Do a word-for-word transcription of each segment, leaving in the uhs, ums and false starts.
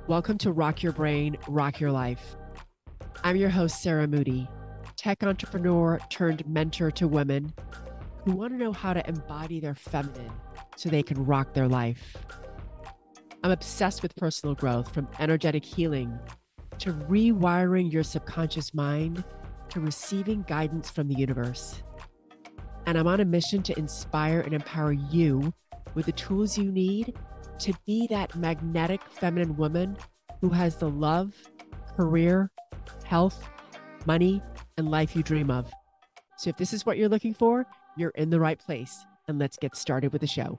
Welcome to Rock Your Brain, Rock Your Life. I'm your host, Sarah Moody, tech entrepreneur turned mentor to women who want to know how to embody their feminine so they can rock their life. I'm obsessed with personal growth, from energetic healing to rewiring your subconscious mind to receiving guidance from the universe. And I'm on a mission to inspire and empower you with the tools you need to be that magnetic feminine woman who has the love, career, health, money, and life you dream of. So if this is what you're looking for, you're in the right place. And let's get started with the show.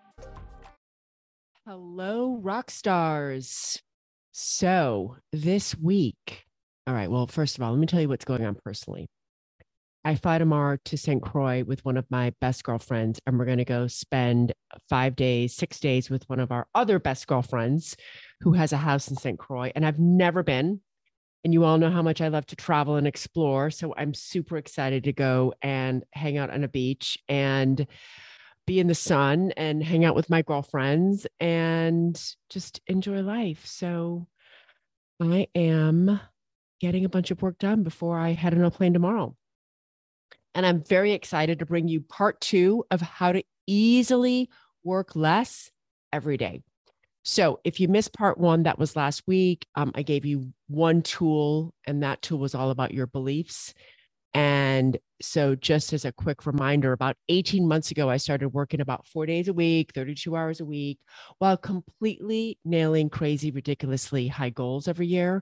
Hello, rock stars. So this week, all right, well, first of all, let me tell you what's going on personally. I fly tomorrow to Saint Croix with one of my best girlfriends, and we're going to go spend five days, six days with one of our other best girlfriends who has a house in Saint Croix. And I've never been. And you all know how much I love to travel and explore. So I'm super excited to go and hang out on a beach and be in the sun and hang out with my girlfriends and just enjoy life. So I am getting a bunch of work done before I head on a plane tomorrow. And I'm very excited to bring you part two of how to easily work less every day. So if you missed part one, that was last week, um, I gave you one tool, and that tool was all about your beliefs. And so just as a quick reminder, about eighteen months ago, I started working about four days a week, thirty-two hours a week, while completely nailing crazy, ridiculously high goals every year.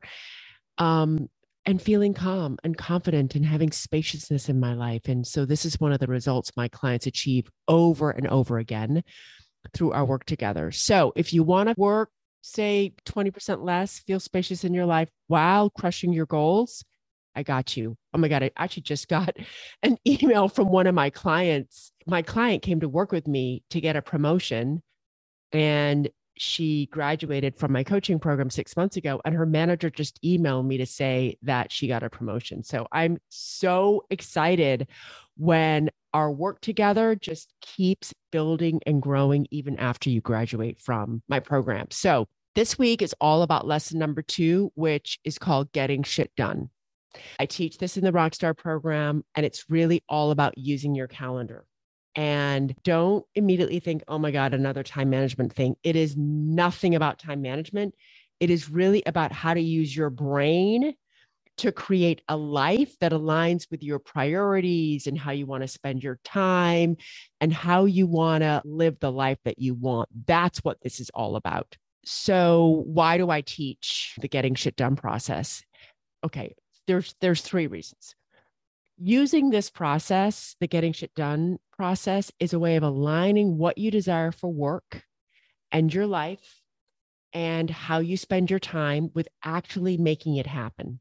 Um, and feeling calm and confident and having spaciousness in my life. And so this is one of the results my clients achieve over and over again through our work together. So if you want to work, say twenty percent less, feel spacious in your life while crushing your goals, I got you. Oh my God, I actually just got an email from one of my clients. My client came to work with me to get a promotion, and she graduated from my coaching program six months ago, and her manager just emailed me to say that she got a promotion. So I'm so excited when our work together just keeps building and growing even after you graduate from my program. So this week is all about lesson number two, which is called getting shit done. I teach this in the Rockstar program, and it's really all about using your calendar. And don't immediately think, oh my God, another time management thing. It is nothing about time management. It is really about how to use your brain to create a life that aligns with your priorities and how you want to spend your time and how you want to live the life that you want. That's what this is all about. So why do I teach the getting shit done process? Okay, there's there's three reasons. Using this process, the getting shit done process, is a way of aligning what you desire for work and your life and how you spend your time with actually making it happen.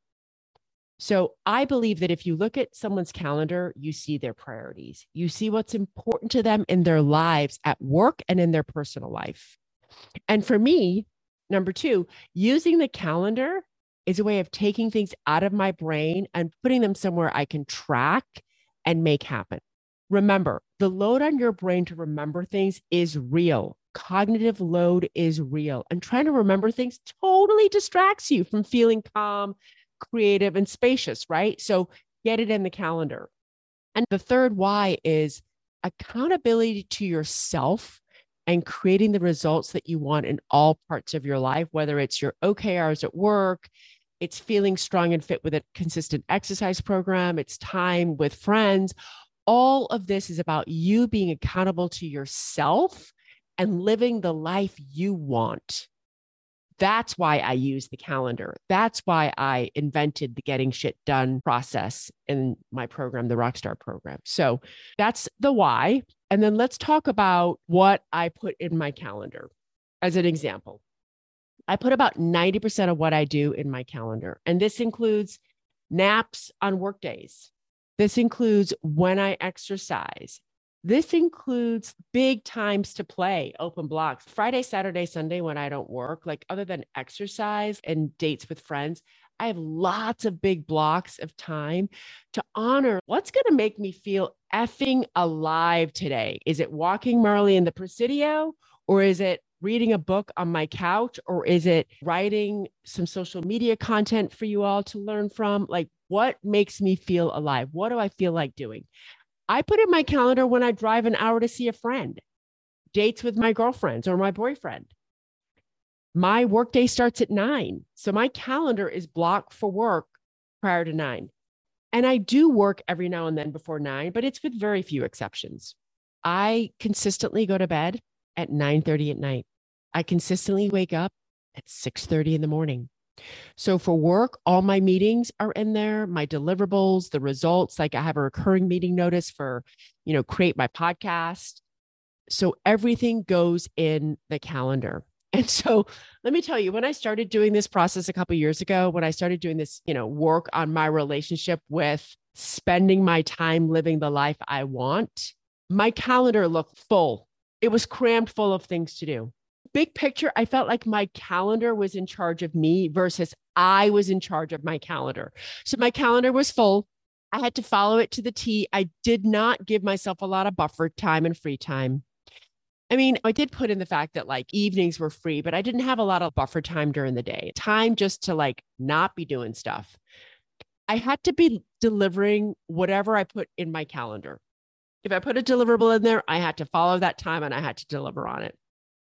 So I believe that if you look at someone's calendar, you see their priorities. You see what's important to them in their lives at work and in their personal life. And for me, number two, using the calendar is a way of taking things out of my brain and putting them somewhere I can track and make happen. Remember, the load on your brain to remember things is real. Cognitive load is real. And trying to remember things totally distracts you from feeling calm, creative, and spacious, right? So get it in the calendar. And the third why is accountability to yourself and creating the results that you want in all parts of your life, whether it's your O K Rs at work, it's feeling strong and fit with a consistent exercise program, it's time with friends. All of this is about you being accountable to yourself and living the life you want. That's why I use the calendar. That's why I invented the getting shit done process in my program, the Rockstar program. So that's the why. And then let's talk about what I put in my calendar. As an example, I put about ninety percent of what I do in my calendar. And this includes naps on work days. This includes when I exercise. This includes big times to play, open blocks, Friday, Saturday, Sunday when I don't work, like other than exercise and dates with friends. I have lots of big blocks of time to honor what's going to make me feel effing alive today. Is it walking Marley in the Presidio, or is it reading a book on my couch, or is it writing some social media content for you all to learn from? Like, what makes me feel alive? What do I feel like doing? I put in my calendar when I drive an hour to see a friend, dates with my girlfriends or my boyfriend. My workday starts at nine. So my calendar is blocked for work prior to nine. And I do work every now and then before nine, but it's with very few exceptions. I consistently go to bed at nine thirty at night. I consistently wake up at six thirty in the morning. So for work, all my meetings are in there, my deliverables, the results, like I have a recurring meeting notice for, you know, create my podcast. So everything goes in the calendar. And so let me tell you, when I started doing this process a couple of years ago, when I started doing this, you know, work on my relationship with spending my time living the life I want, my calendar looked full. It was crammed full of things to do. Big picture, I felt like my calendar was in charge of me versus I was in charge of my calendar. So my calendar was full. I had to follow it to the T. I did not give myself a lot of buffer time and free time. I mean, I did put in the fact that like evenings were free, but I didn't have a lot of buffer time during the day, time just to like not be doing stuff. I had to be delivering whatever I put in my calendar. If I put a deliverable in there, I had to follow that time and I had to deliver on it.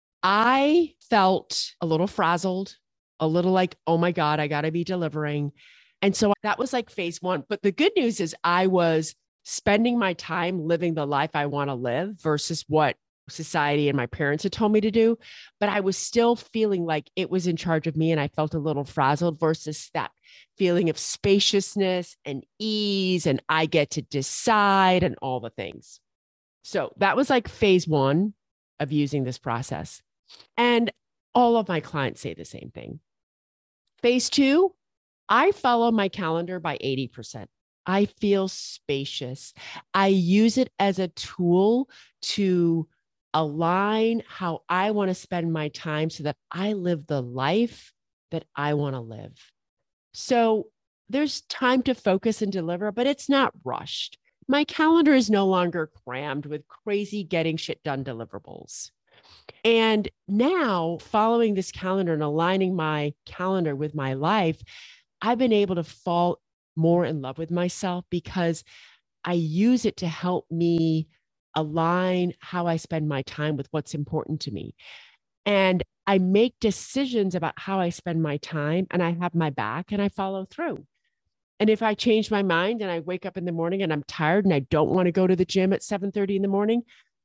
I felt a little frazzled, a little like, oh my God, I got to be delivering. And so that was like phase one. But the good news is I was spending my time living the life I want to live versus what society and my parents had told me to do. But I was still feeling like it was in charge of me. And I felt a little frazzled versus that feeling of spaciousness and ease. And I get to decide and all the things. So that was like phase one of using this process. And all of my clients say the same thing. Phase two, I follow my calendar by eighty percent. I feel spacious. I use it as a tool to align how I want to spend my time so that I live the life that I want to live. So there's time to focus and deliver, but it's not rushed. My calendar is no longer crammed with crazy getting shit done deliverables. And now, following this calendar and aligning my calendar with my life, I've been able to fall more in love with myself because I use it to help me align how I spend my time with what's important to me. And I make decisions about how I spend my time, and I have my back and I follow through. And if I change my mind and I wake up in the morning and I'm tired and I don't want to go to the gym at seven thirty in the morning,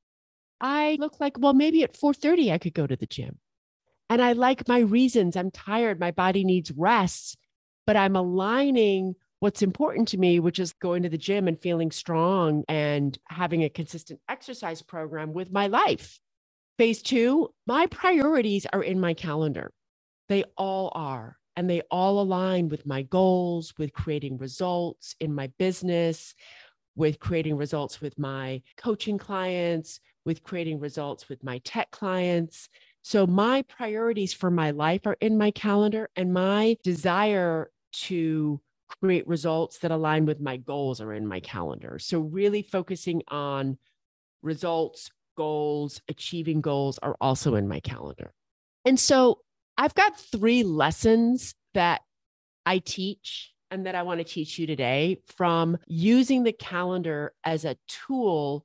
I look like, well, maybe at four thirty I could go to the gym. And I like my reasons. I'm tired. My body needs rest, but I'm aligning what's important to me, which is going to the gym and feeling strong and having a consistent exercise program with my life. Phase two, my priorities are in my calendar. They all are. And they all align with my goals, with creating results in my business, with creating results with my coaching clients, with creating results with my tech clients. So my priorities for my life are in my calendar, and my desire to create results that align with my goals are in my calendar. So really focusing on results, goals, achieving goals are also in my calendar. And so I've got three lessons that I teach and that I want to teach you today from using the calendar as a tool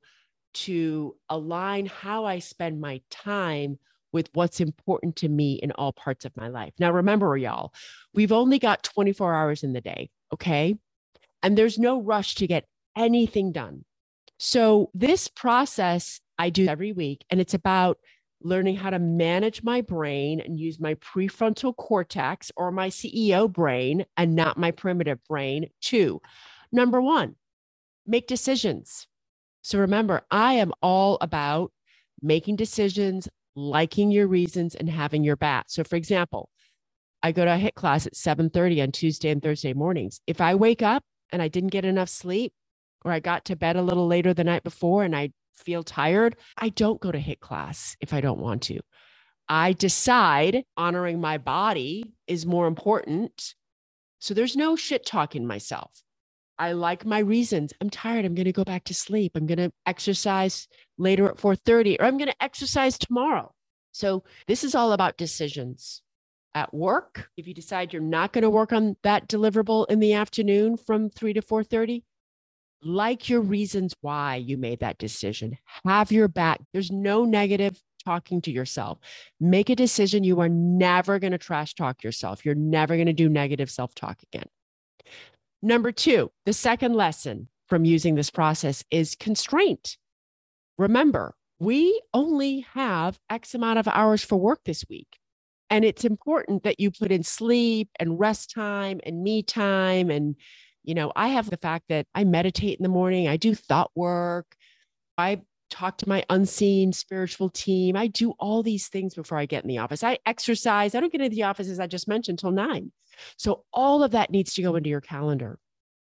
to align how I spend my time with what's important to me in all parts of my life. Now, remember, y'all, we've only got twenty-four hours in the day, okay? And there's no rush to get anything done. So this process I do every week, and it's about learning how to manage my brain and use my prefrontal cortex or my C E O brain and not my primitive brain to, number one, make decisions. So remember, I am all about making decisions, liking your reasons, and having your back. So for example, I go to a HIIT class at seven thirty on Tuesday and Thursday mornings. If I wake up and I didn't get enough sleep, or I got to bed a little later the night before and I feel tired, I don't go to HIIT class if I don't want to. I decide honoring my body is more important. So there's no shit talking myself. I like my reasons. I'm tired. I'm going to go back to sleep. I'm going to exercise later at four thirty, or I'm going to exercise tomorrow. So this is all about decisions. At work, if you decide you're not going to work on that deliverable in the afternoon from three to four thirty, like your reasons why you made that decision. Have your back. There's no negative talking to yourself. Make a decision. You are never going to trash talk yourself. You're never going to do negative self-talk again. Number two, the second lesson from using this process is constraint. Remember, we only have X amount of hours for work this week. And it's important that you put in sleep and rest time and me time. And, you know, I have the fact that I meditate in the morning. I do thought work. I talk to my unseen spiritual team. I do all these things before I get in the office. I exercise. I don't get into the office, as I just mentioned, till nine. So all of that needs to go into your calendar.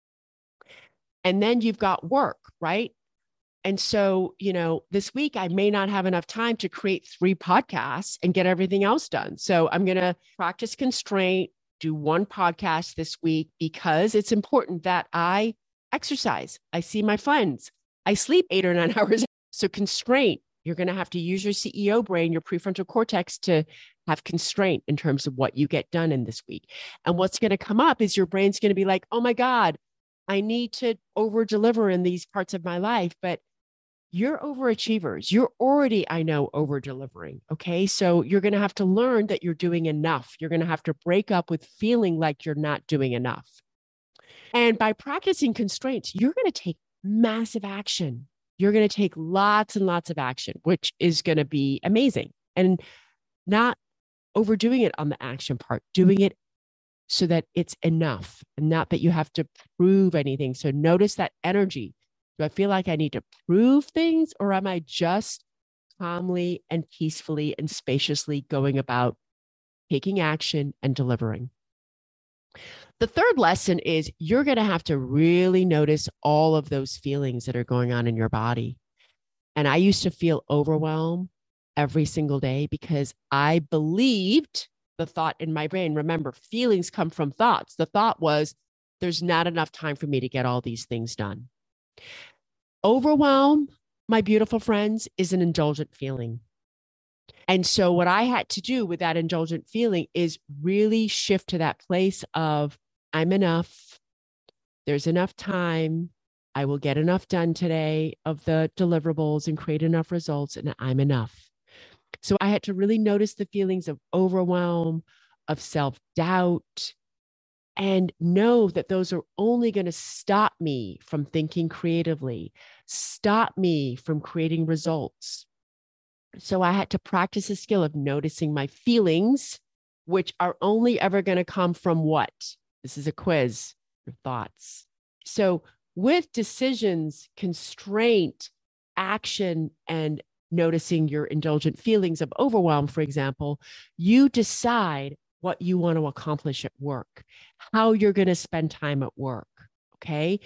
And then you've got work, right? And so, you know, this week I may not have enough time to create three podcasts and get everything else done. So I'm going to practice constraint, do one podcast this week because it's important that I exercise. I see my friends. I sleep eight or nine hours. So constraint, you're going to have to use your C E O brain, your prefrontal cortex to have constraint in terms of what you get done in this week. And what's going to come up is your brain's going to be like, oh my God, I need to over deliver in these parts of my life. But you're overachievers. You're already, I know, over delivering. Okay. So you're going to have to learn that you're doing enough. You're going to have to break up with feeling like you're not doing enough. And by practicing constraints, you're going to take massive action. You're going to take lots and lots of action, which is going to be amazing. And not overdoing it on the action part, doing it so that it's enough and not that you have to prove anything. So notice that energy. Do I feel like I need to prove things, or am I just calmly and peacefully and spaciously going about taking action and delivering? The third lesson is you're going to have to really notice all of those feelings that are going on in your body. And I used to feel overwhelmed every single day because I believed the thought in my brain. Remember, feelings come from thoughts. The thought was, there's not enough time for me to get all these things done. Overwhelm, my beautiful friends, is an indulgent feeling. And so what I had to do with that indulgent feeling is really shift to that place of, I'm enough. There's enough time. I will get enough done today of the deliverables and create enough results, and I'm enough. So I had to really notice the feelings of overwhelm, of self-doubt, and know that those are only going to stop me from thinking creatively, stop me from creating results. So I had to practice the skill of noticing my feelings, which are only ever going to come from what? This is a quiz, your thoughts. So with decisions, constraint, action, and noticing your indulgent feelings of overwhelm, for example, you decide what you want to accomplish at work, how you're going to spend time at work. Okay.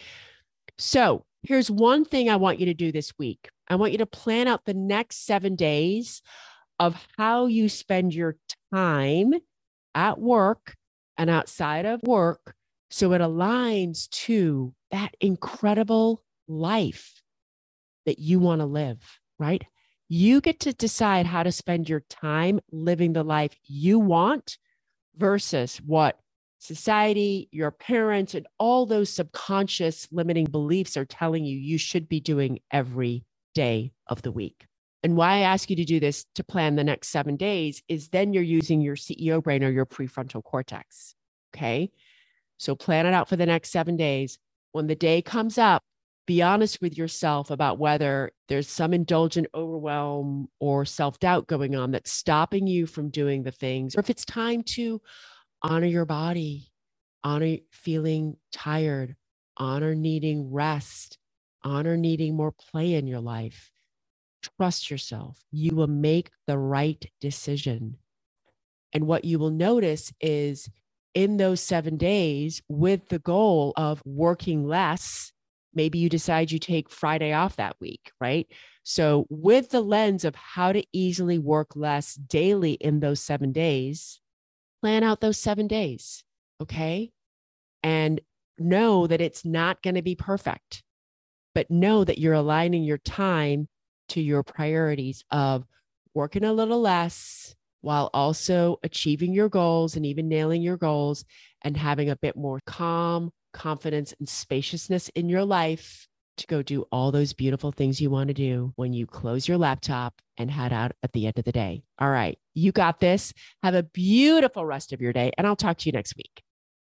So here's one thing I want you to do this week. I want you to plan out the next seven days of how you spend your time at work and outside of work, so it aligns to that incredible life that you want to live, right? You get to decide how to spend your time living the life you want versus what society, your parents, and all those subconscious limiting beliefs are telling you you should be doing every day of the week. And why I ask you to do this to plan the next seven days is then you're using your C E O brain or your prefrontal cortex. Okay. So plan it out for the next seven days. When the day comes up, be honest with yourself about whether there's some indulgent overwhelm or self-doubt going on that's stopping you from doing the things, or if it's time to honor your body, honor feeling tired, honor needing rest, honor needing more play in your life. Trust yourself. You will make the right decision. And what you will notice is in those seven days, with the goal of working less, maybe you decide you take Friday off that week, right? So with the lens of how to easily work less daily in those seven days, plan out those seven days, okay? And know that it's not going to be perfect, but know that you're aligning your time to your priorities of working a little less while also achieving your goals and even nailing your goals and having a bit more calm, confidence, and spaciousness in your life to go do all those beautiful things you want to do when you close your laptop and head out at the end of the day. All right, you got this. Have a beautiful rest of your day, and I'll talk to you next week.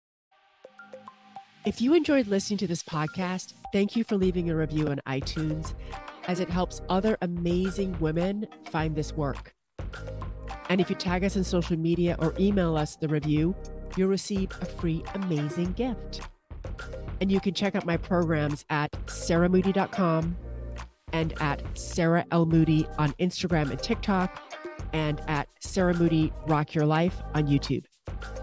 If you enjoyed listening to this podcast, thank you for leaving a review on iTunes, as it helps other amazing women find this work. And if you tag us on social media or email us the review, you'll receive a free amazing gift. And you can check out my programs at sarah moody dot com and at Sarah L. Moody on Instagram and TikTok, and at Sarah Moody Rock Your Life on YouTube.